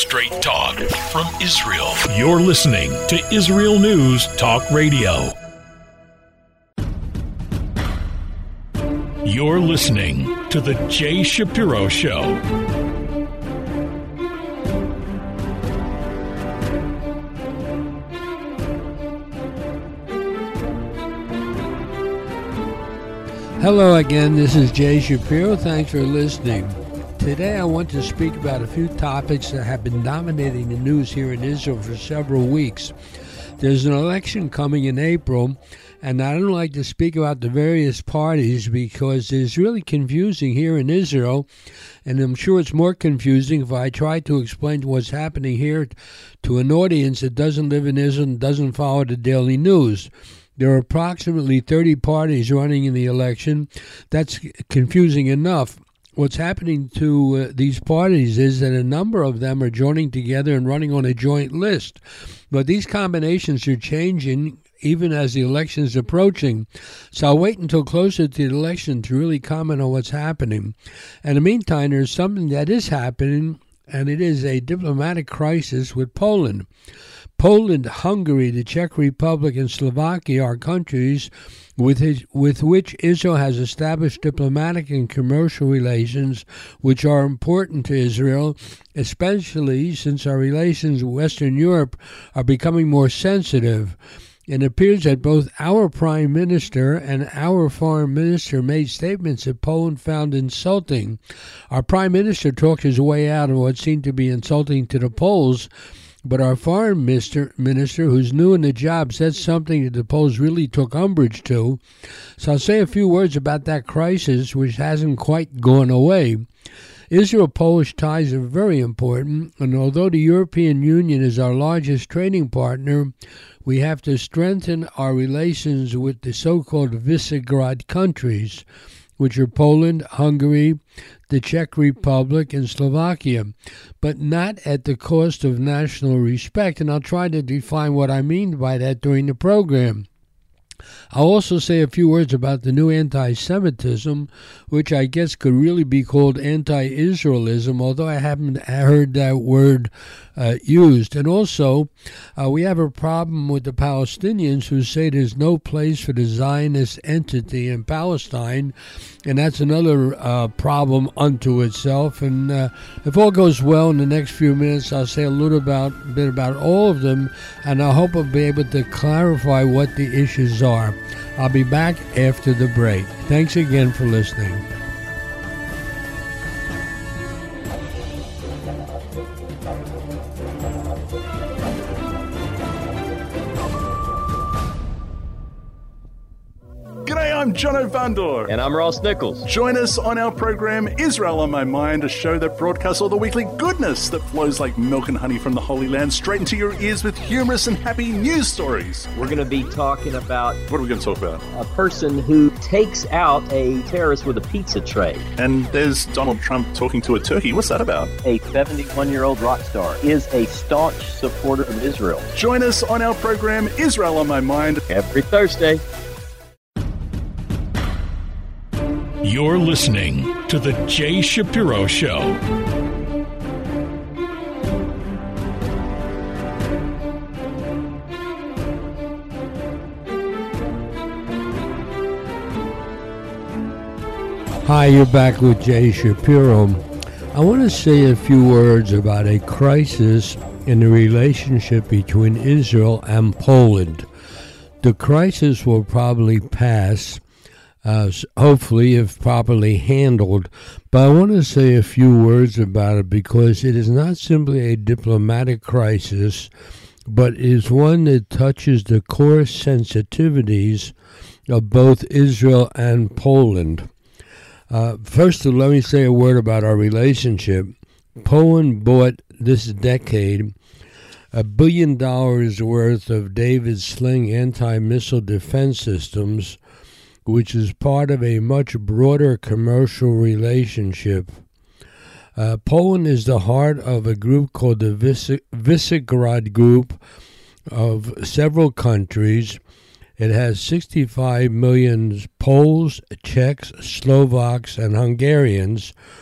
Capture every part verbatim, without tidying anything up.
Straight talk from Israel. You're listening to Israel News Talk Radio. You're listening to The Jay Shapiro Show. Hello again, this is Jay Shapiro. Thanks for listening. Today I want to speak about a few topics that have been dominating the news here in Israel for several weeks. There's an election coming in April, and I don't like to speak about the various parties because it's really confusing here in Israel, and I'm sure it's more confusing if I try to explain what's happening here to an audience that doesn't live in Israel and doesn't follow the daily news. There are approximately thirty parties running in the election. That's confusing enough. What's happening to uh, these parties is that a number of them are joining together and running on a joint list. But these combinations are changing even as the election is approaching. So I'll wait until closer to the election to really comment on what's happening. In the meantime, there's something that is happening, and it is a diplomatic crisis with Poland. Poland, Hungary, the Czech Republic, and Slovakia are countries with his, with which Israel has established diplomatic and commercial relations, which are important to Israel, especially since our relations with Western Europe are becoming more sensitive. It appears that both our Prime Minister and our Foreign Minister made statements that Poland found insulting. Our Prime Minister talked his way out of what seemed to be insulting to the Poles, but our foreign minister, minister, who's new in the job, said something that the Poles really took umbrage to. So I'll say a few words about that crisis, which hasn't quite gone away. Israel-Polish ties are very important, and although the European Union is our largest trading partner, we have to strengthen our relations with the so-called Visegrad countries, which are Poland, Hungary, the Czech Republic, and Slovakia, but not at the cost of national respect. And I'll try to define what I mean by that during the program. I'll also say a few words about the new anti-Semitism, which I guess could really be called anti-Israelism, although I haven't heard that word uh, used. And also, uh, we have a problem with the Palestinians who say there's no place for the Zionist entity in Palestine, and that's another uh, problem unto itself. And uh, if all goes well in the next few minutes, I'll say a little about, bit about all of them, and I hope I'll be able to clarify what the issues are. I'll be back after the break. Thanks again for listening. G'day, I'm Jono Vandor. And I'm Ross Nichols. Join us on our program, Israel on My Mind, a show that broadcasts all the weekly goodness that flows like milk and honey from the Holy Land straight into your ears with humorous and happy news stories. We're going to be talking about... What are we going to talk about? A person who takes out a terrorist with a pizza tray. And there's Donald Trump talking to a turkey. What's that about? A seventy-one-year-old rock star is a staunch supporter of Israel. Join us on our program, Israel on My Mind, every Thursday. You're listening to The Jay Shapiro Show. Hi, you're back with Jay Shapiro. I want to say a few words about a crisis in the relationship between Israel and Poland. The crisis will probably pass, Uh, hopefully, if properly handled. But I want to say a few words about it because it is not simply a diplomatic crisis, but is one that touches the core sensitivities of both Israel and Poland. Uh, first, let me say a word about our relationship. Poland bought this decade a billion dollars worth of David Sling anti-missile defense systems, which is part of a much broader commercial relationship. Uh, Poland is the heart of a group called the Visegrad Group of several countries. It has sixty-five million Poles, Czechs, Slovaks, and Hungarians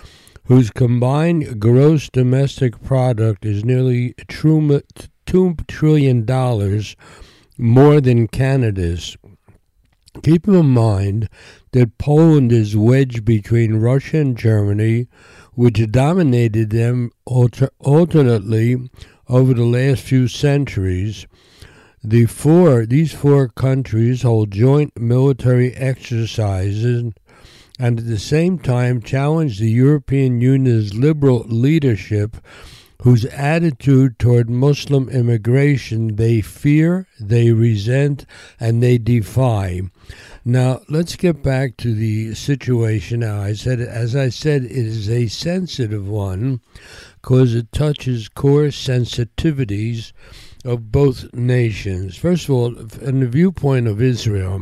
whose combined gross domestic product is nearly two trillion dollars, more than Canada's. Keep in mind that Poland is wedged between Russia and Germany, which dominated them alter- alternately over the last few centuries. The four, these four countries hold joint military exercises and at the same time challenge the European Union's liberal leadership, whose attitude toward Muslim immigration they fear, they resent, and they defy. Now, let's get back to the situation. Now, I said, as I said, it is a sensitive one because it touches core sensitivities of both nations. First of all, from the viewpoint of Israel,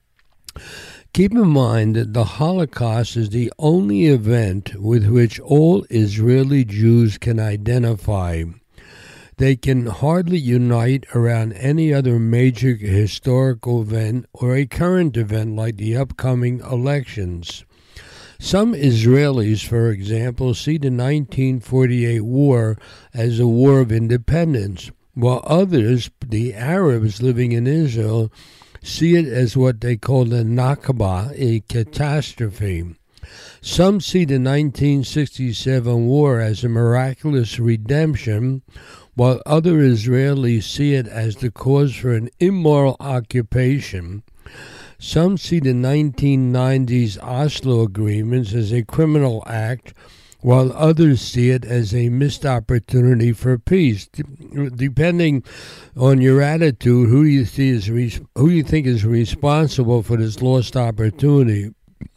keep in mind that the Holocaust is the only event with which all Israeli Jews can identify. They can hardly unite around any other major historical event or a current event like the upcoming elections. Some Israelis, for example, see the nineteen forty-eight war as a war of independence, while others, the Arabs living in Israel, see it as what they call the Nakba, a catastrophe. Some see the nineteen sixty-seven war as a miraculous redemption, while other Israelis see it as the cause for an immoral occupation. Some see the nineteen nineties Oslo agreements as a criminal act, while others see it as a missed opportunity for peace. Depending on your attitude, who do you see is res- who do you think is responsible for this lost opportunity?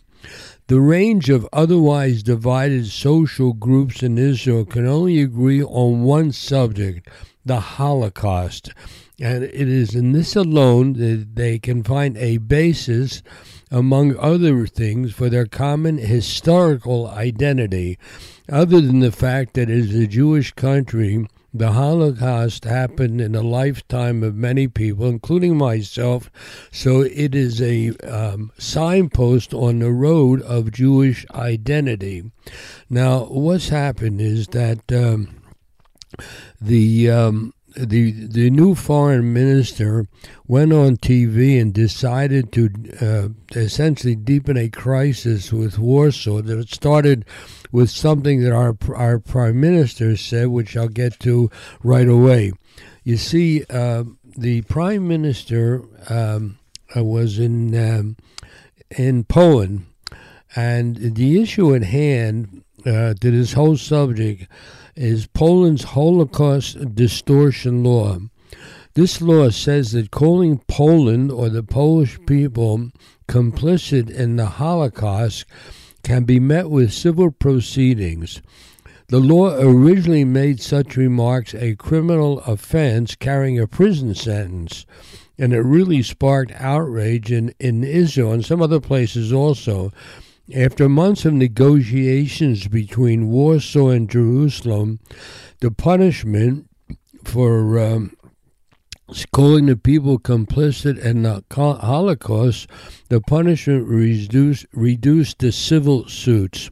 The range of otherwise divided social groups in Israel can only agree on one subject, the Holocaust. And it is in this alone that they can find a basis, among other things, for their common historical identity. Other than the fact that it is a Jewish country, the Holocaust happened in the lifetime of many people, including myself, so it is a um, signpost on the road of Jewish identity. Now, what's happened is that um, the... Um, The the new foreign minister went on T V and decided to uh, essentially deepen a crisis with Warsaw that started with something that our our prime minister said, which I'll get to right away. You see, uh, the prime minister um, was in um, in Poland, and the issue at hand uh, to this whole subject is Poland's Holocaust distortion law. This law says that calling Poland or the Polish people complicit in the Holocaust can be met with civil proceedings. The law originally made such remarks a criminal offense carrying a prison sentence, and it really sparked outrage in, in Israel and some other places also. After months of negotiations between Warsaw and Jerusalem, the punishment for um, calling the people complicit in the Holocaust, the punishment reduced, reduced to civil suits.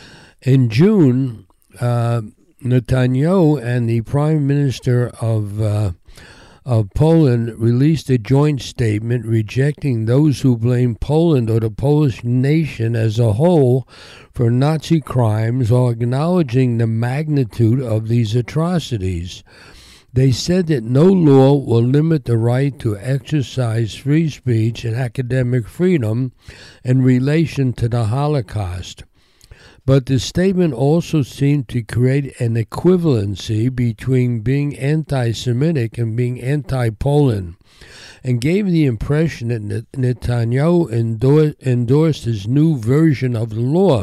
In June, uh, Netanyahu and the Prime Minister of uh, of Poland released a joint statement rejecting those who blame Poland or the Polish nation as a whole for Nazi crimes, while acknowledging the magnitude of these atrocities. They said that no law will limit the right to exercise free speech and academic freedom in relation to the Holocaust. But the statement also seemed to create an equivalency between being anti-Semitic and being anti-Poland, and gave the impression that Netanyahu endor- endorsed his new version of the law.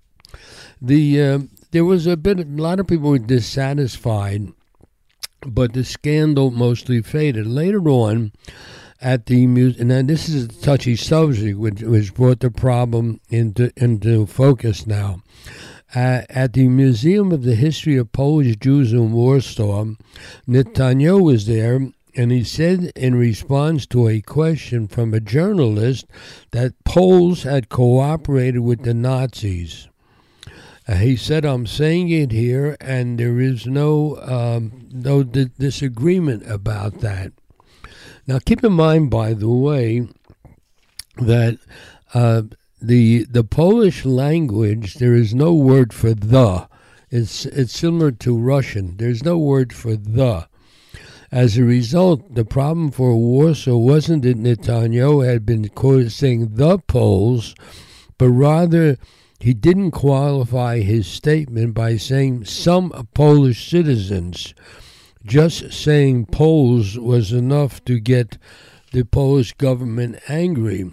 The uh, there was a bit, a lot of people were dissatisfied, but the scandal mostly faded. Later on, at the museum, and this is a touchy subject, which, which brought the problem into into focus now. Uh, at the Museum of the History of Polish Jews in Warsaw, Netanyahu was there, and he said in response to a question from a journalist that Poles had cooperated with the Nazis. Uh, he said, I'm saying it here, and there is no um, no di- disagreement about that. Now, keep in mind, by the way, that uh, the the Polish language, there is no word for the. It's it's similar to Russian. There's no word for the. As a result, the problem for Warsaw wasn't that Netanyahu had been quoted saying the Poles, but rather he didn't qualify his statement by saying some Polish citizens. Just saying Poles was enough to get the Polish government angry.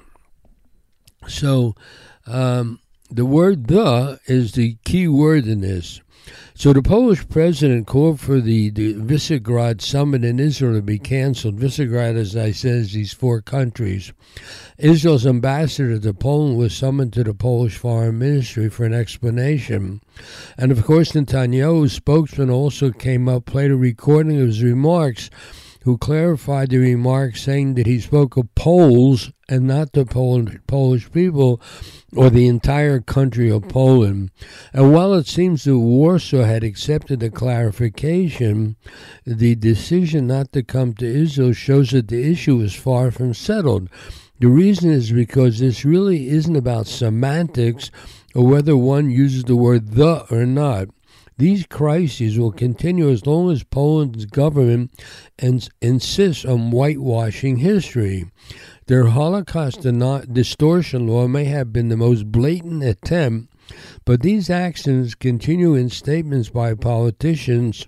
So um, the word the is the key word in this. So the Polish president called for the, the Visegrad summit in Israel to be canceled. Visegrad, as I said, is these four countries. Israel's ambassador to Poland was summoned to the Polish foreign ministry for an explanation. And of course, Netanyahu's spokesman also came up, played a recording of his remarks, who clarified the remarks, saying that he spoke of Poles and not the Pol- Polish people or the entire country of Poland. And while it seems that Warsaw had accepted the clarification, the decision not to come to Israel shows that the issue is far from settled. The reason is because this really isn't about semantics or whether one uses the word the or not. These crises will continue as long as Poland's government ins- insists on whitewashing history. Their Holocaust distortion law may have been the most blatant attempt, but these actions continue in statements by politicians.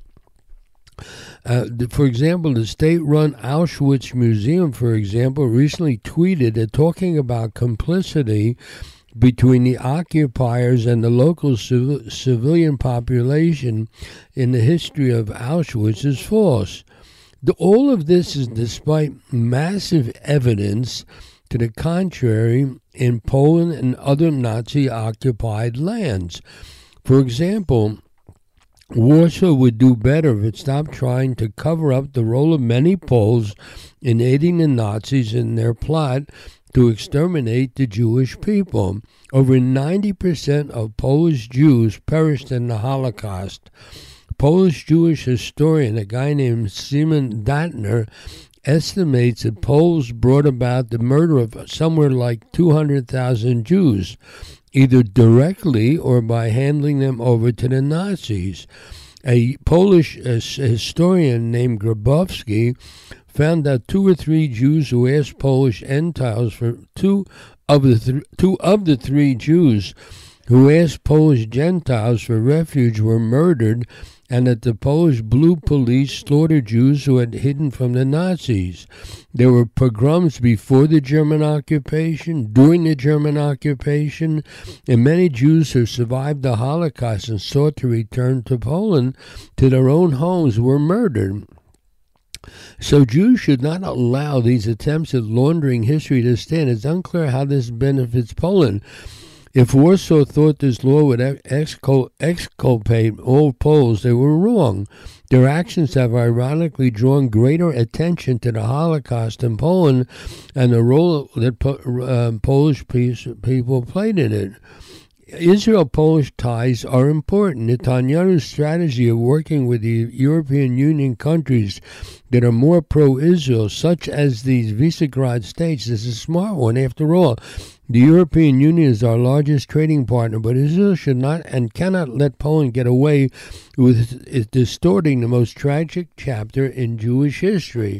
Uh, for example, the state-run Auschwitz Museum, for example, recently tweeted that talking about complicity between the occupiers and the local civ- civilian population in the history of Auschwitz is false. The, all of this is despite massive evidence to the contrary in Poland and other Nazi-occupied lands. For example, Warsaw would do better if it stopped trying to cover up the role of many Poles in aiding the Nazis in their plot to exterminate the Jewish people. Over ninety percent of Polish Jews perished in the Holocaust. Polish Jewish historian, a guy named Simon Datner, estimates that Poles brought about the murder of somewhere like two hundred thousand Jews, either directly or by handing them over to the Nazis. A Polish uh, historian named Grabowski found that two or three Jews who asked Polish exiles for two of the th- two of the three Jews who asked Polish Gentiles for refuge were murdered, and that the Polish Blue Police slaughtered Jews who had hidden from the Nazis. There were pogroms before the German occupation, during the German occupation, and many Jews who survived the Holocaust and sought to return to Poland, to their own homes, were murdered. So Jews should not allow these attempts at laundering history to stand. It's unclear how this benefits Poland. If Warsaw thought this law would excul- exculpate all Poles, they were wrong. Their actions have ironically drawn greater attention to the Holocaust in Poland and the role that po- uh, Polish peace, people played in it. Israel-Polish ties are important. Netanyahu's strategy of working with the European Union countries that are more pro-Israel, such as these Visegrad states, is a smart one. After all, the European Union is our largest trading partner, but Israel should not and cannot let Poland get away with distorting the most tragic chapter in Jewish history.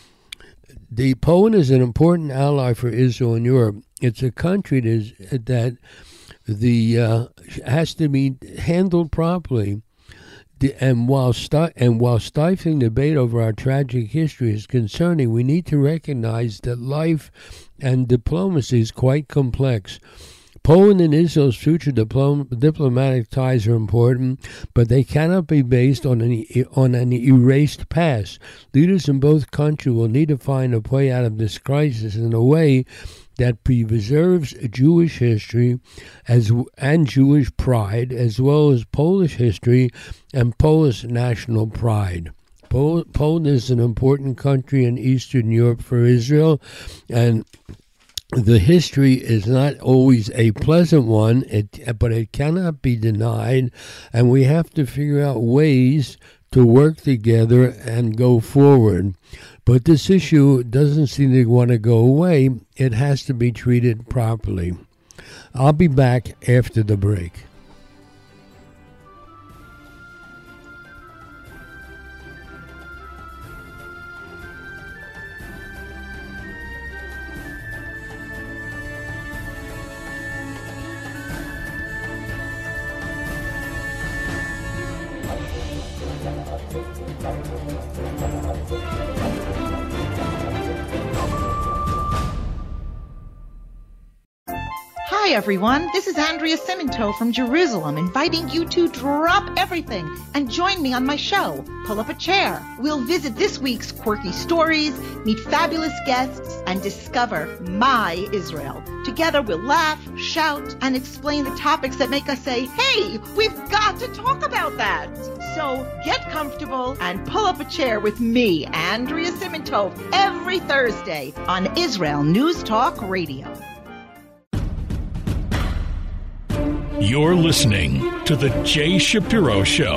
The Poland is an important ally for Israel in Europe. It's a country that, is, that the uh, has to be handled properly. The, and while sti- and while stifling debate over our tragic history is concerning, we need to recognize that life and diplomacy is quite complex. Poland and Israel's future diplom- diplomatic ties are important, but they cannot be based on an, on an erased past. Leaders in both countries will need to find a way out of this crisis in a way that preserves Jewish history as and Jewish pride, as well as Polish history and Polish national pride. Pol- Poland is an important country in Eastern Europe for Israel, and the history is not always a pleasant one, it, but it cannot be denied, and we have to figure out ways to work together and go forward. But this issue doesn't seem to want to go away. It has to be treated properly. I'll be back after the break. Hi everyone, this is Andrea Simento from Jerusalem, inviting you to drop everything and join me on my show, Pull Up a Chair. We'll visit this week's quirky stories, meet fabulous guests, and discover my Israel. Together we'll laugh, shout, and explain the topics that make us say, hey, we've got to talk about that. So get comfortable and pull up a chair with me, Andrea Simento, every Thursday on Israel News Talk Radio. You're listening to The Jay Shapiro Show.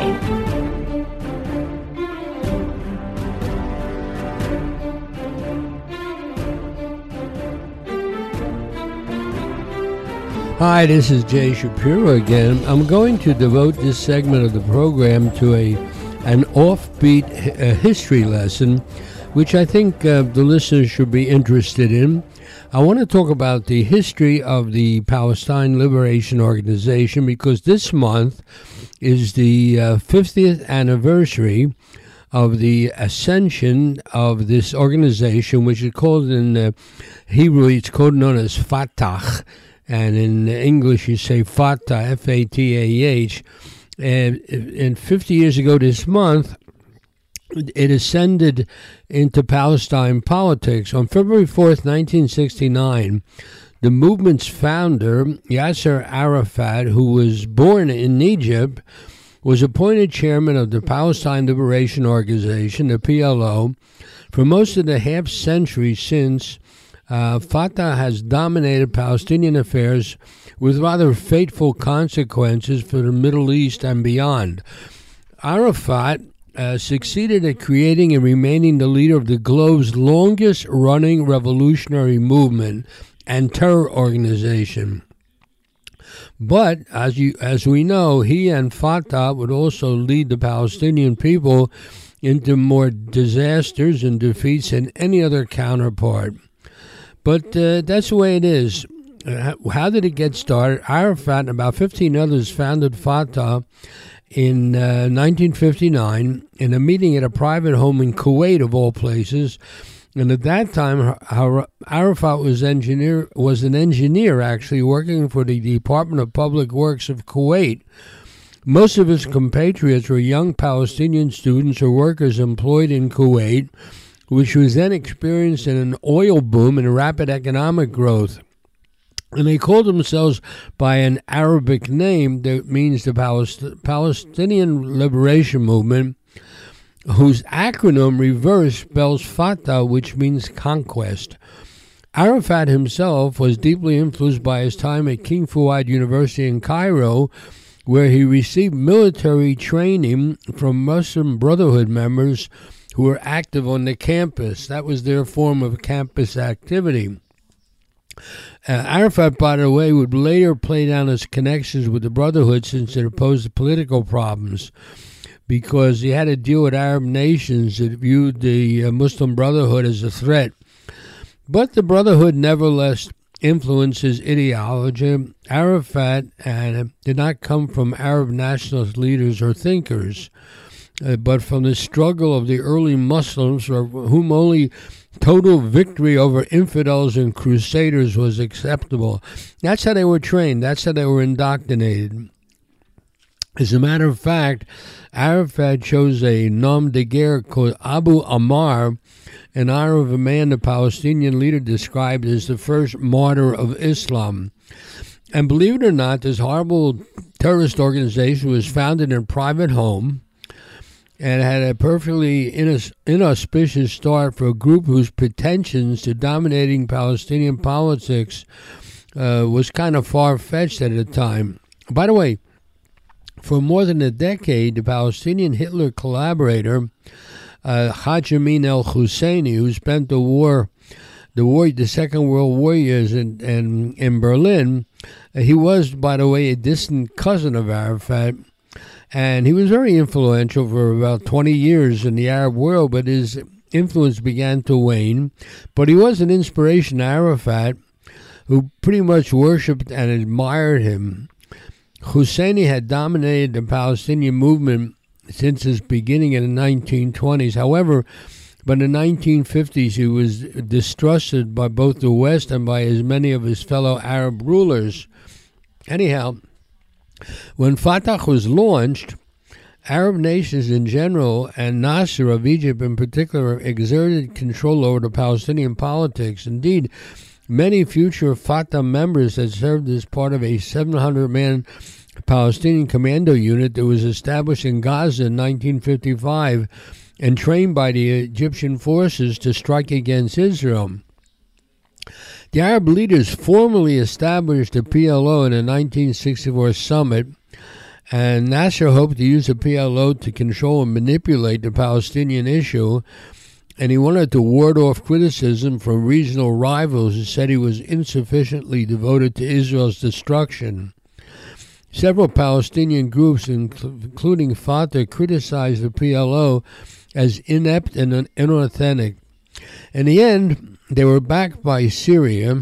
Hi, this is Jay Shapiro again. I'm going to devote this segment of the program to a an offbeat uh, history lesson, which I think uh, the listeners should be interested in. I want to talk about the history of the Palestine Liberation Organization because this month is the uh, fiftieth anniversary of the ascension of this organization, which is called in uh, Hebrew, it's called known as Fatah, and in English you say Fatah, F A T A H. And, and fifty years ago this month, it ascended into Palestine politics. On February fourth, nineteen sixty-nine, the movement's founder, Yasser Arafat, who was born in Egypt, was appointed chairman of the Palestine Liberation Organization, the P L O. For most of the half century since, uh, Fatah has dominated Palestinian affairs with rather fateful consequences for the Middle East and beyond. Arafat Uh, succeeded at creating and remaining the leader of the globe's longest-running revolutionary movement and terror organization. But, as you, as we know, he and Fatah would also lead the Palestinian people into more disasters and defeats than any other counterpart. But uh, that's the way it is. Uh, how did it get started? Arafat and about fifteen others founded Fatah in uh, nineteen fifty-nine in a meeting at a private home in Kuwait, of all places. And at that time, Arafat was engineer was an engineer, actually, working for the Department of Public Works of Kuwait. Most of his compatriots were young Palestinian students or workers employed in Kuwait, which was then experiencing an oil boom and rapid economic growth. And they called themselves by an Arabic name that means the Palest- Palestinian Liberation Movement, whose acronym reverse spells Fatah, which means conquest. Arafat himself was deeply influenced by his time at King Fouad University in Cairo, where he received military training from Muslim Brotherhood members who were active on the campus. That was their form of campus activity. Uh, Arafat, by the way, would later play down his connections with the Brotherhood since it posed political problems, because he had to deal with Arab nations that viewed the uh, Muslim Brotherhood as a threat. But the Brotherhood nevertheless influenced his ideology. Arafat uh, did not come from Arab nationalist leaders or thinkers, uh, but from the struggle of the early Muslims, for whom only total victory over infidels and crusaders was acceptable. That's how they were trained. That's how they were indoctrinated. As a matter of fact, Arafat chose a nom de guerre called Abu Ammar in honor of a man the Palestinian leader described as the first martyr of Islam. And believe it or not, this horrible terrorist organization was founded in a private home. and had a perfectly inaus- inauspicious start for a group whose pretensions to dominating Palestinian politics uh, was kind of far-fetched at the time. By the way, for more than a decade, the Palestinian Hitler collaborator, uh, Haj Amin al-Husseini, who spent the war, the war, the Second World War years in, in, in Berlin, uh, he was, by the way, a distant cousin of Arafat, and he was very influential for about twenty years in the Arab world, but his influence began to wane. But he was an inspiration to Arafat, who pretty much worshipped and admired him. Husseini had dominated the Palestinian movement since its beginning in the nineteen twenties. However, by the nineteen fifties, he was distrusted by both the West and by as many of his fellow Arab rulers. Anyhow, when Fatah was launched, Arab nations in general, and Nasser of Egypt in particular, exerted control over the Palestinian politics. Indeed, many future Fatah members had served as part of a seven hundred man Palestinian commando unit that was established in Gaza in nineteen fifty-five and trained by the Egyptian forces to strike against Israel. The Arab leaders formally established the P L O in the nineteen sixty-four summit, and Nasser hoped to use the P L O to control and manipulate the Palestinian issue, and he wanted to ward off criticism from regional rivals who said he was insufficiently devoted to Israel's destruction. Several Palestinian groups, including Fatah, criticized the P L O as inept and inauthentic. In the end, they were backed by Syria,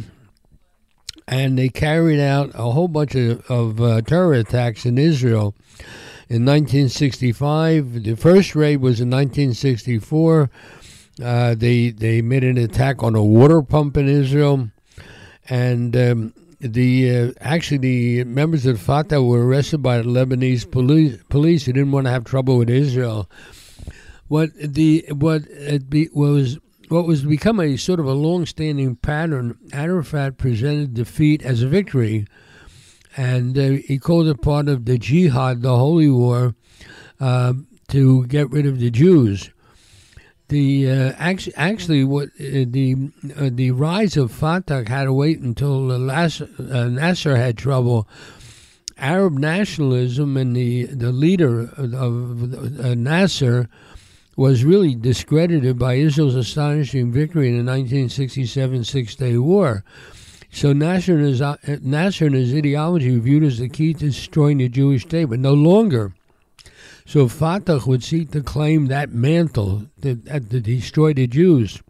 and they carried out a whole bunch of, of uh, terror attacks in Israel. In nineteen sixty-five, the first raid was in nineteen sixty-four. Uh, they they made an attack on a water pump in Israel, and um, the uh, actually the members of Fatah were arrested by the Lebanese police. Police who didn't want to have trouble with Israel. What the what it be, was what was to become a sort of a long-standing pattern. Arafat presented defeat as a victory, and uh, he called it part of the jihad, the holy war, uh, to get rid of the Jews. The uh, actually, actually, what uh, the uh, the rise of Fatah had to wait until uh, Las, uh, Nasser had trouble. Arab nationalism and the the leader of, of uh, Nasser was really discredited by Israel's astonishing victory in the nineteen sixty-seven Six-Day War. So Nasser and, his, uh, Nasser and his ideology were viewed as the key to destroying the Jewish state, but no longer. So Fatah would seek to claim that mantle to, uh, to destroy the Jews.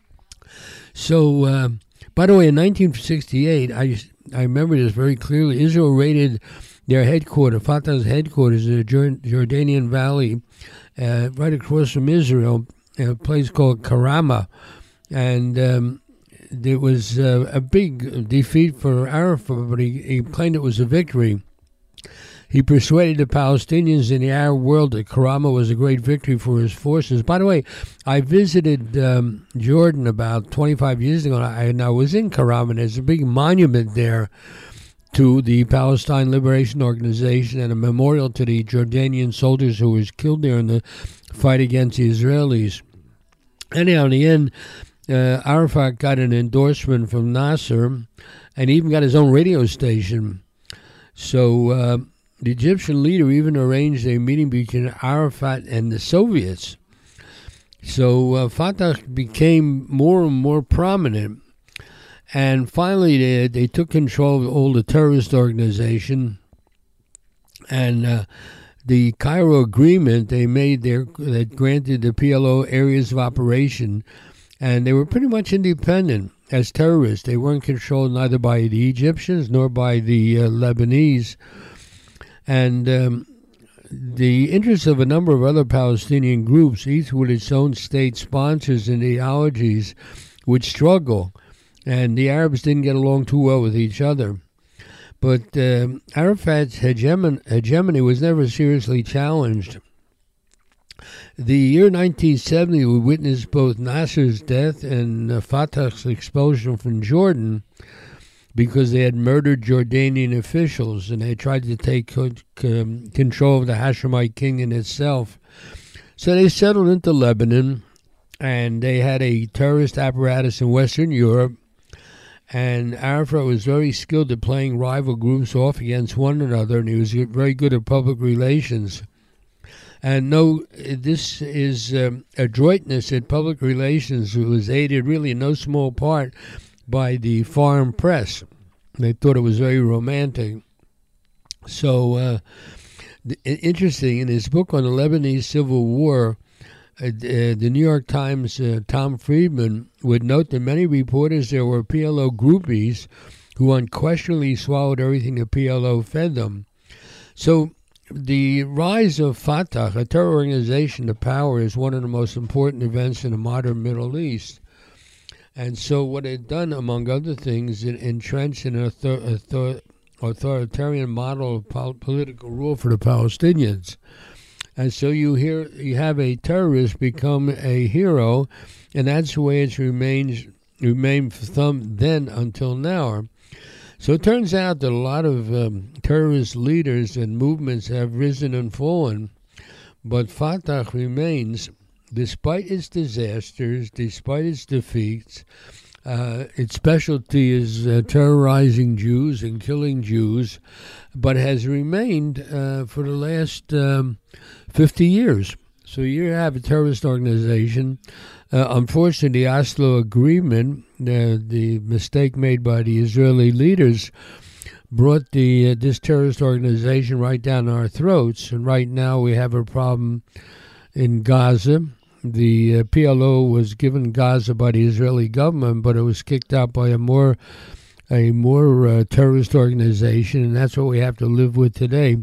So, uh, by the way, in nineteen sixty-eight, I, I remember this very clearly, Israel raided their headquarters, Fatah's headquarters in the Jordanian Valley, uh, right across from Israel, a place called Karama. And um, there was uh, a big defeat for Arafat, but he, he claimed it was a victory. He persuaded the Palestinians in the Arab world that Karama was a great victory for his forces. By the way, I visited um, Jordan about twenty-five years ago, and I was in Karama, and there's a big monument there to the Palestine Liberation Organization and a memorial to the Jordanian soldiers who was killed there in the fight against the Israelis. Anyhow, in the end, uh, Arafat got an endorsement from Nasser, and he even got his own radio station. So uh, the Egyptian leader even arranged a meeting between Arafat and the Soviets. So uh, Fatah became more and more prominent. And finally, they, they took control of all the terrorist organization. And uh, the Cairo Agreement they made there that granted the P L O areas of operation. And they were pretty much independent as terrorists. They weren't controlled neither by the Egyptians nor by the uh, Lebanese. And um, the interests of a number of other Palestinian groups, each with its own state sponsors and ideologies, would struggle. And the Arabs didn't get along too well with each other. But uh, Arafat's hegemon- hegemony was never seriously challenged. The year nineteen seventy we witnessed both Nasser's death and uh, Fatah's expulsion from Jordan because they had murdered Jordanian officials and they tried to take co- com- control of the Hashemite kingdom itself. So they settled into Lebanon, and they had a terrorist apparatus in Western Europe. And Arafat was very skilled at playing rival groups off against one another, and he was very good at public relations. And no, this is um, adroitness at public relations was aided really in no small part by the foreign press. They thought it was very romantic. So, uh, interesting, in his book on the Lebanese Civil War, Uh, uh, the New York Times' uh, Tom Friedman would note that many reporters there were P L O groupies who unquestionably swallowed everything the P L O fed them. So the rise of Fatah, a terror organization to power, is one of the most important events in the modern Middle East. And so what it done, among other things, it entrenched an author- author- authoritarian model of pol- political rule for the Palestinians. And so you hear you have a terrorist become a hero, and that's the way it's remains remained from then until now. So it turns out that a lot of um, terrorist leaders and movements have risen and fallen, but Fatah remains, despite its disasters, despite its defeats. Uh, its specialty is uh, terrorizing Jews and killing Jews, but has remained uh, for the last um, fifty years. So you have a terrorist organization. Uh, unfortunately, the Oslo Agreement, uh, the mistake made by the Israeli leaders, brought the uh, this terrorist organization right down our throats. And right now we have a problem in Gaza. The uh, P L O was given Gaza by the Israeli government, but it was kicked out by a more a more uh, terrorist organization, and that's what we have to live with today.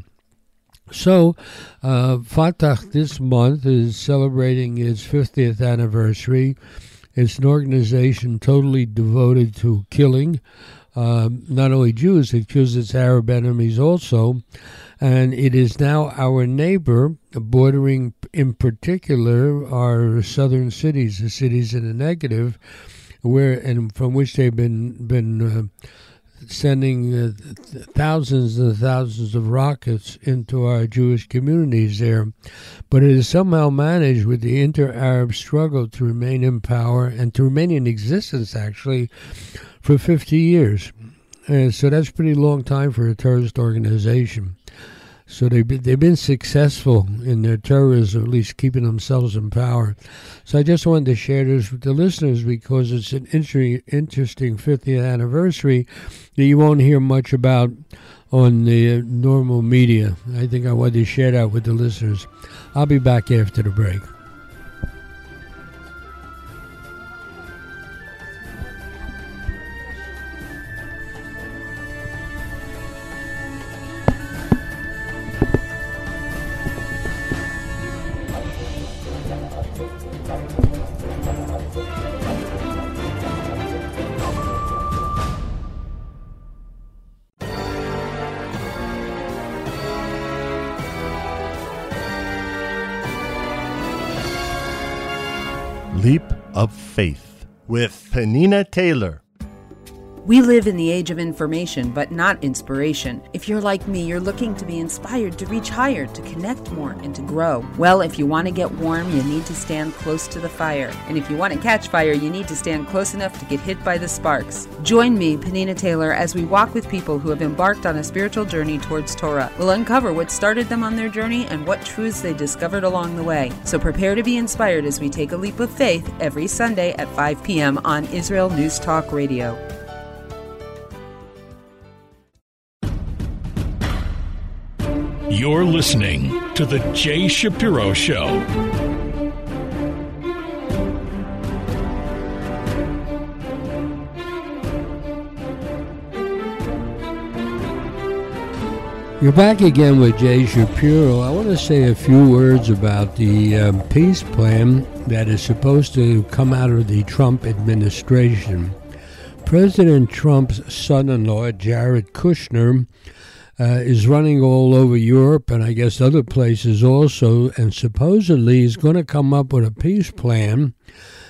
So, uh, Fatah this month is celebrating its fiftieth anniversary. It's an organization totally devoted to killing um, not only Jews, it kills its Arab enemies also. And it is now our neighbor, bordering in particular our southern cities, the cities in the negative, where and from which they've been been uh, sending uh, th- thousands and thousands of rockets into our Jewish communities there. But it is somehow managed with the inter-Arab struggle to remain in power and to remain in existence, actually, for fifty years. And so that's a pretty long time for a terrorist organization. So they've been, they've been successful in their terrorism, at least keeping themselves in power. So I just wanted to share this with the listeners because it's an inter- interesting fiftieth anniversary that you won't hear much about on the normal media. I think I wanted to share that with the listeners. I'll be back after the break. Leap of Faith with Penina Taylor. We live in the age of information, but not inspiration. If you're like me, you're looking to be inspired to reach higher, to connect more, and to grow. Well, if you want to get warm, you need to stand close to the fire. And if you want to catch fire, you need to stand close enough to get hit by the sparks. Join me, Penina Taylor, as we walk with people who have embarked on a spiritual journey towards Torah. We'll uncover what started them on their journey and what truths they discovered along the way. So prepare to be inspired as we take a leap of faith every Sunday at five p.m. on Israel News Talk Radio. You're listening to The Jay Shapiro Show. You're back again with Jay Shapiro. I want to say a few words about the um, peace plan that is supposed to come out of the Trump administration. President Trump's son-in-law, Jared Kushner, Uh, is running all over Europe and I guess other places also, and supposedly is going to come up with a peace plan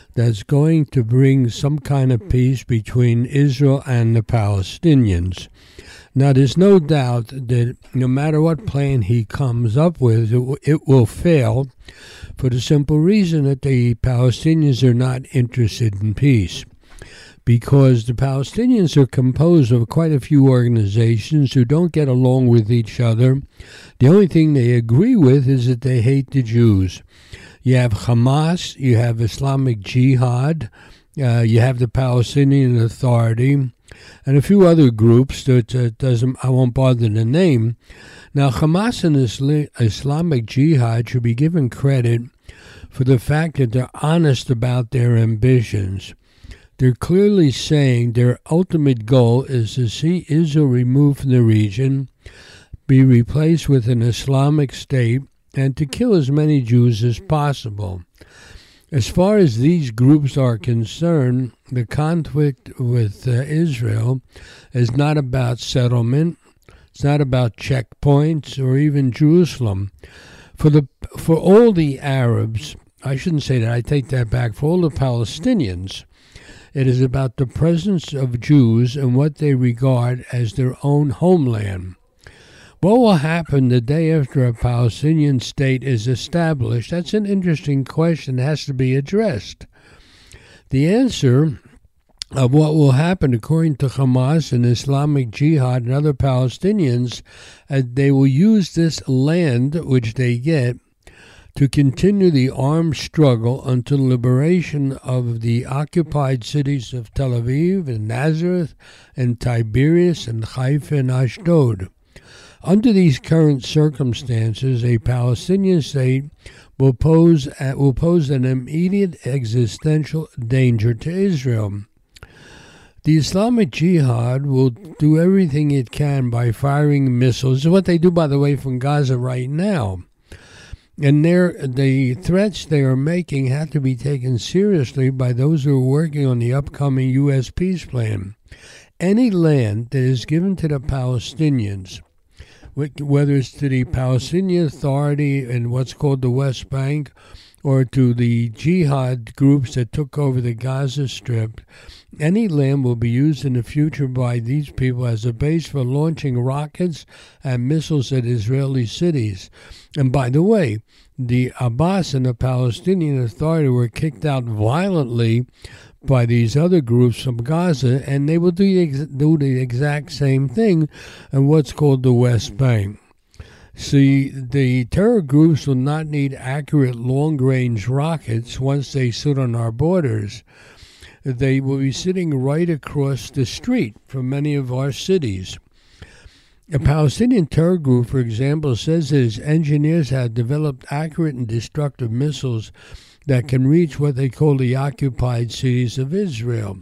that's going to bring some kind of peace between Israel and the Palestinians. Now, there's no doubt that no matter what plan he comes up with, it, w- it will fail for the simple reason that the Palestinians are not interested in peace. Because the Palestinians are composed of quite a few organizations who don't get along with each other. The only thing they agree with is that they hate the Jews. You have Hamas, you have Islamic Jihad, uh, you have the Palestinian Authority, and a few other groups that uh, doesn't I won't bother to name. Now, Hamas and Isla- Islamic Jihad should be given credit for the fact that they're honest about their ambitions. They're clearly saying their ultimate goal is to see Israel removed from the region, be replaced with an Islamic state, and to kill as many Jews as possible. As far as these groups are concerned, the conflict with uh, Israel is not about settlement, it's not about checkpoints or even Jerusalem. For the for all the Arabs, I shouldn't say that, I take that back, for all the Palestinians, it is about the presence of Jews and what they regard as their own homeland. What will happen the day after a Palestinian state is established? That's an interesting question that has to be addressed. The answer of what will happen, according to Hamas and Islamic Jihad and other Palestinians, uh, they will use this land which they get to continue the armed struggle until liberation of the occupied cities of Tel Aviv and Nazareth and Tiberias and Haifa and Ashdod. Under these current circumstances, a Palestinian state will pose uh, will pose an immediate existential danger to Israel. The Islamic Jihad will do everything it can by firing missiles. This is what they do, by the way, from Gaza right now. And the threats they are making have to be taken seriously by those who are working on the upcoming U S peace plan. Any land that is given to the Palestinians, whether it's to the Palestinian Authority in what's called the West Bank or to the jihad groups that took over the Gaza Strip, any land will be used in the future by these people as a base for launching rockets and missiles at Israeli cities. And by the way, the Abbas and the Palestinian Authority were kicked out violently by these other groups from Gaza, and they will do the, ex- do the exact same thing in what's called the West Bank. See, the terror groups will not need accurate long-range rockets once they sit on our borders. They will be sitting right across the street from many of our cities. A Palestinian terror group, for example, says that its engineers have developed accurate and destructive missiles that can reach what they call the occupied cities of Israel.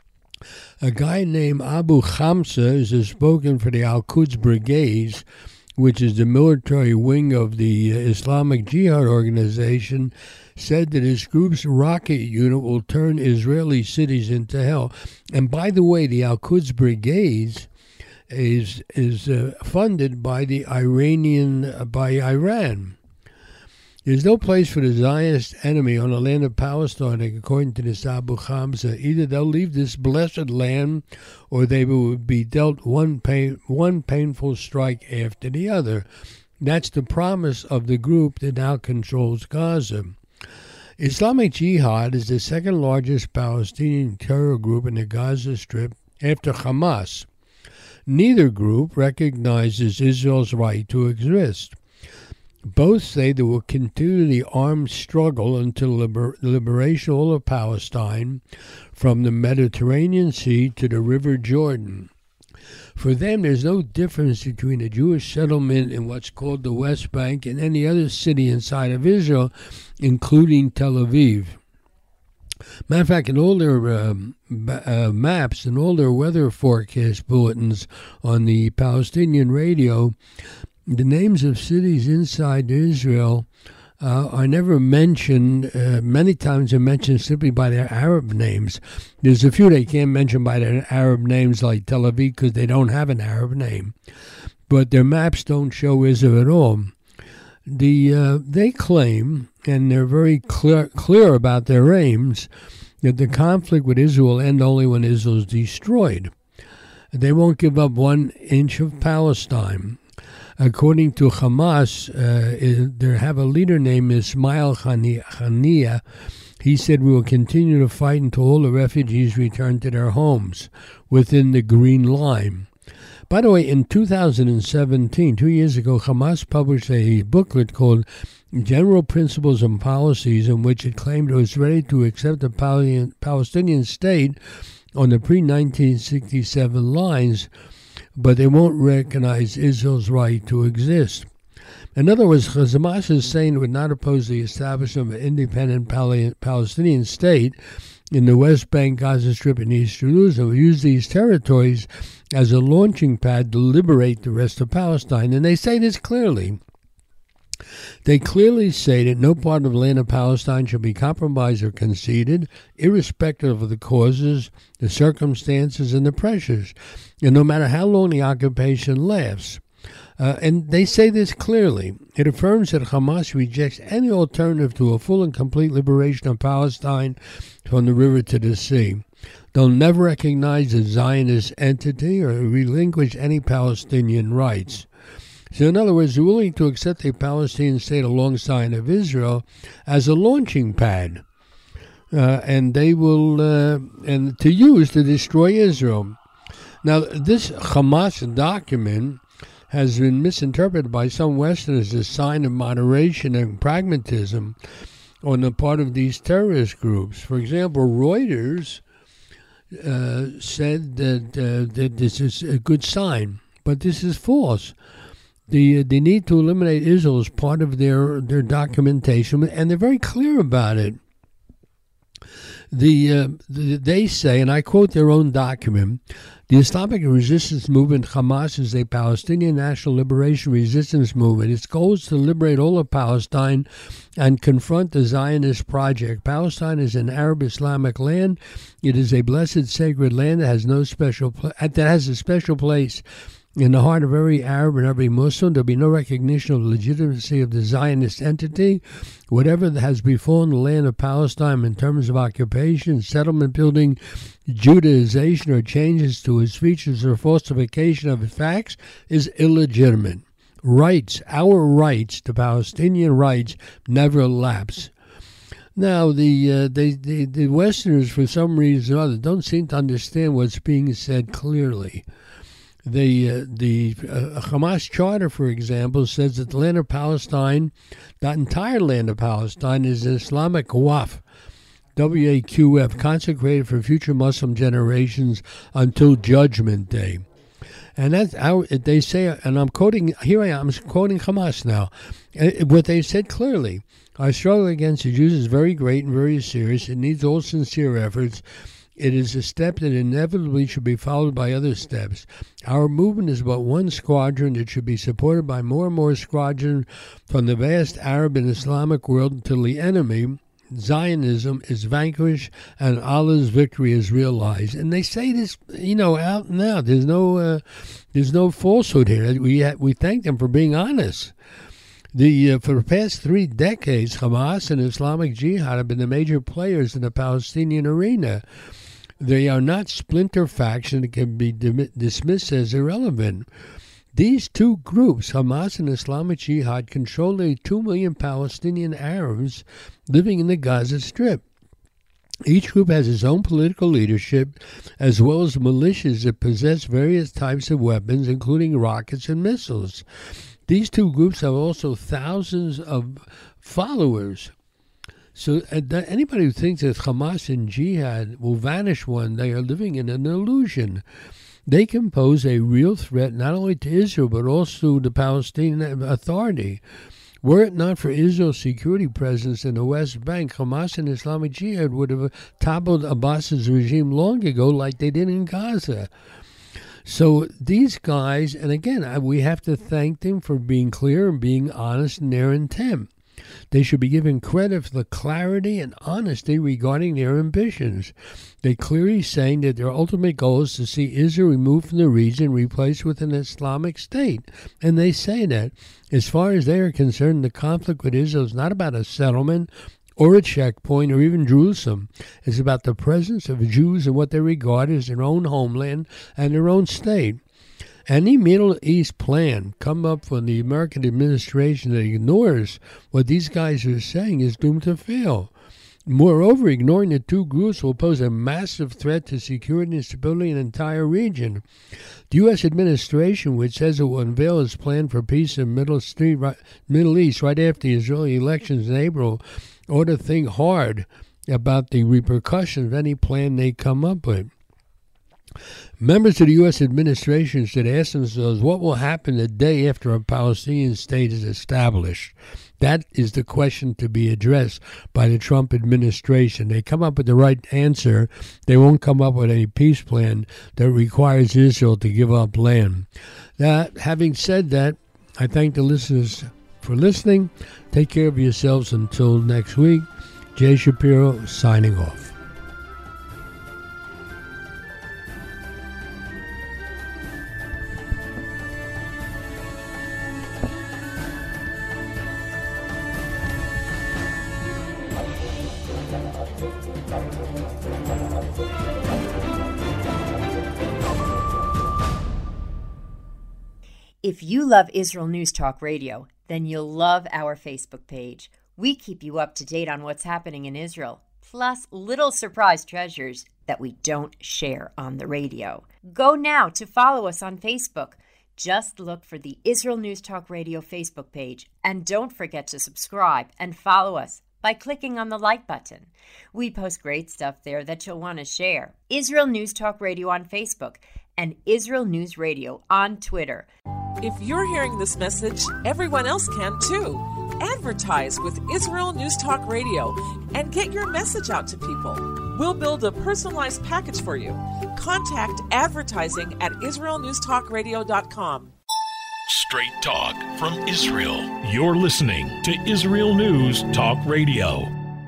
A guy named Abu Khamsa is a spoken for the Al-Quds Brigades, which is the military wing of the Islamic Jihad organization, said that his group's rocket unit will turn Israeli cities into hell. And by the way, the Al-Quds Brigades is is uh, funded by the Iranian uh, by Iran. There's no place for the Zionist enemy on the land of Palestine, according to this Abu Khamsa. Either they'll leave this blessed land, or they will be dealt one pain, one painful strike after the other. That's the promise of the group that now controls Gaza. Islamic Jihad is the second largest Palestinian terror group in the Gaza Strip after Hamas. Neither group recognizes Israel's right to exist. Both say they will continue the armed struggle until liber- liberation of all of Palestine from the Mediterranean Sea to the River Jordan. For them, there's no difference between a Jewish settlement in what's called the West Bank and any other city inside of Israel, including Tel Aviv. Matter of fact, in all their um, uh, maps and all their weather forecast bulletins on the Palestinian radio, the names of cities inside Israel uh, are never mentioned. Uh, many times they're mentioned simply by their Arab names. There's a few they can't mention by their Arab names, like Tel Aviv, because they don't have an Arab name. But their maps don't show Israel at all. The uh, they claim, and they're very clear, clear about their aims, that the conflict with Israel will end only when Israel is destroyed. They won't give up one inch of Palestine. According to Hamas, uh, they have a leader named Ismail Haniyeh. He said, "We will continue to fight until all the refugees return to their homes within the Green Line." By the way, in two thousand seventeen, two years ago, Hamas published a booklet called General Principles and Policies, in which it claimed it was ready to accept a Palestinian state on the pre nineteen sixty-seven lines, but they won't recognize Israel's right to exist. In other words, Hamas is saying it would not oppose the establishment of an independent Palestinian state in the West Bank, Gaza Strip, and East Jerusalem. It will use these territories as a launching pad to liberate the rest of Palestine. And they say this clearly. They clearly say that no part of the land of Palestine shall be compromised or conceded, irrespective of the causes, the circumstances, and the pressures, and no matter how long the occupation lasts. Uh, and they say this clearly. It affirms that Hamas rejects any alternative to a full and complete liberation of Palestine from the river to the sea. They'll never recognize a Zionist entity or relinquish any Palestinian rights. So in other words, they're willing to accept a Palestinian state alongside of Israel as a launching pad. Uh, and they will, uh, and to use to destroy Israel. Now, this Hamas document has been misinterpreted by some Westerners as a sign of moderation and pragmatism on the part of these terrorist groups. For example, Reuters uh, said that, uh, that this is a good sign, but this is false. The, the need to eliminate Israel is part of their, their documentation, and they're very clear about it. The, uh, the they say, and I quote their own document, the Islamic resistance movement Hamas is a Palestinian national liberation resistance movement. Its goal is to liberate all of Palestine and confront the Zionist project. Palestine is an Arab Islamic land. It is a blessed sacred land that has no special pl- that has a special place in the heart of every Arab and every Muslim. There'll be no recognition of the legitimacy of the Zionist entity. Whatever has befallen the land of Palestine in terms of occupation, settlement building, Judaization, or changes to its features or falsification of its facts is illegitimate. Rights, our rights, the Palestinian rights, never lapse. Now, the, uh, they, the, the Westerners, for some reason or other, don't seem to understand what's being said clearly. The uh, the uh, Hamas Charter, for example, says that the land of Palestine, that entire land of Palestine, is an Islamic Waqf, W A Q F, consecrated for future Muslim generations until Judgment Day. And that's how they say, and I'm quoting, here I am, I'm quoting Hamas now. What they said clearly, our struggle against the Jews is very great and very serious. It needs all sincere efforts. It is a step that inevitably should be followed by other steps. Our movement is but one squadron that should be supported by more and more squadrons from the vast Arab and Islamic world until the enemy, Zionism, is vanquished and Allah's victory is realized. And they say this, you know, out and out. There's no, uh, there's no falsehood here. We ha- we thank them for being honest. The uh, for the past three decades, Hamas and Islamic Jihad have been the major players in the Palestinian arena. They are not splinter factions that can be dim- dismissed as irrelevant. These two groups, Hamas and Islamic Jihad, control the two million Palestinian Arabs living in the Gaza Strip. Each group has its own political leadership, as well as militias that possess various types of weapons, including rockets and missiles. These two groups have also thousands of followers. So uh, anybody who thinks that Hamas and Jihad will vanish one day are living in an illusion. They can pose a real threat not only to Israel, but also to the Palestinian Authority. Were it not for Israel's security presence in the West Bank, Hamas and Islamic Jihad would have toppled Abbas's regime long ago like they did in Gaza. So these guys, and again, we have to thank them for being clear and being honest in their intent. They should be given credit for the clarity and honesty regarding their ambitions. They clearly saying that their ultimate goal is to see Israel removed from the region, replaced with an Islamic state. And they say that, as far as they are concerned, the conflict with Israel is not about a settlement or a checkpoint, or even Jerusalem. It's about the presence of Jews in what they regard as their own homeland and their own state. Any Middle East plan come up from the American administration that ignores what these guys are saying is doomed to fail. Moreover, ignoring the two groups will pose a massive threat to security and stability in the entire region. The U S administration, which says it will unveil its plan for peace in the Middle, Middle East right after the Israeli elections in April, ought to think hard about the repercussions of any plan they come up with. Members of the U S administration should ask themselves what will happen the day after a Palestinian state is established. That is the question to be addressed by the Trump administration. They come up with the right answer. They won't come up with a peace plan that requires Israel to give up land. That, having said that, I thank the listeners for listening. Take care of yourselves until next week. Jay Shapiro signing off. If you love Israel News Talk Radio, then you'll love our Facebook page. We keep you up to date on what's happening in Israel, plus little surprise treasures that we don't share on the radio. Go now to follow us on Facebook. Just look for the Israel News Talk Radio Facebook page, and don't forget to subscribe and follow us by clicking on the like button. We post great stuff there that you'll want to share. Israel News Talk Radio on Facebook and Israel News Radio on Twitter. If you're hearing this message, everyone else can too. Advertise with Israel News Talk Radio and get your message out to people. We'll build a personalized package for you. Contact advertising at israel news talk radio dot com. Straight talk from Israel. You're listening to Israel News Talk Radio.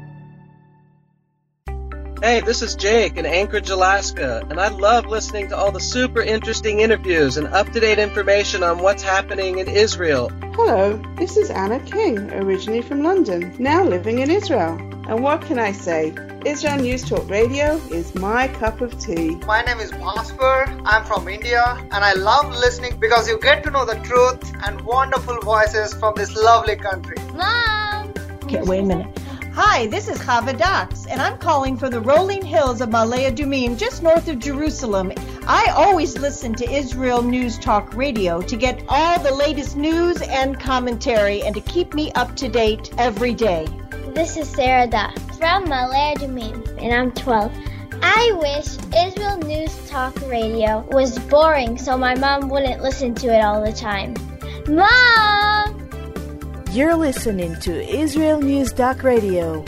Hey, this is Jake in Anchorage, Alaska, and I love listening to all the super interesting interviews and up-to-date information on what's happening in Israel. Hello, this is Anna King, originally from London, now living in Israel. And what can I say? Israel News Talk Radio is my cup of tea. My name is Bhaskar. I'm from India, and I love listening because you get to know the truth and wonderful voices from this lovely country. Mom! Okay, wait a minute. Hi, this is Chava Dax, and I'm calling from the rolling hills of Ma'ale Adumim, just north of Jerusalem. I always listen to Israel News Talk Radio to get all the latest news and commentary and to keep me up to date every day. This is Sarah Dax from Ma'ale Adumim, and I'm twelve. I wish Israel News Talk Radio was boring so my mom wouldn't listen to it all the time. Mom! You're listening to Israel News Talk Radio.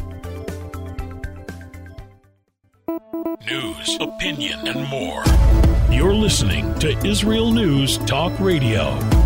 News, opinion, and more. You're listening to Israel News Talk Radio.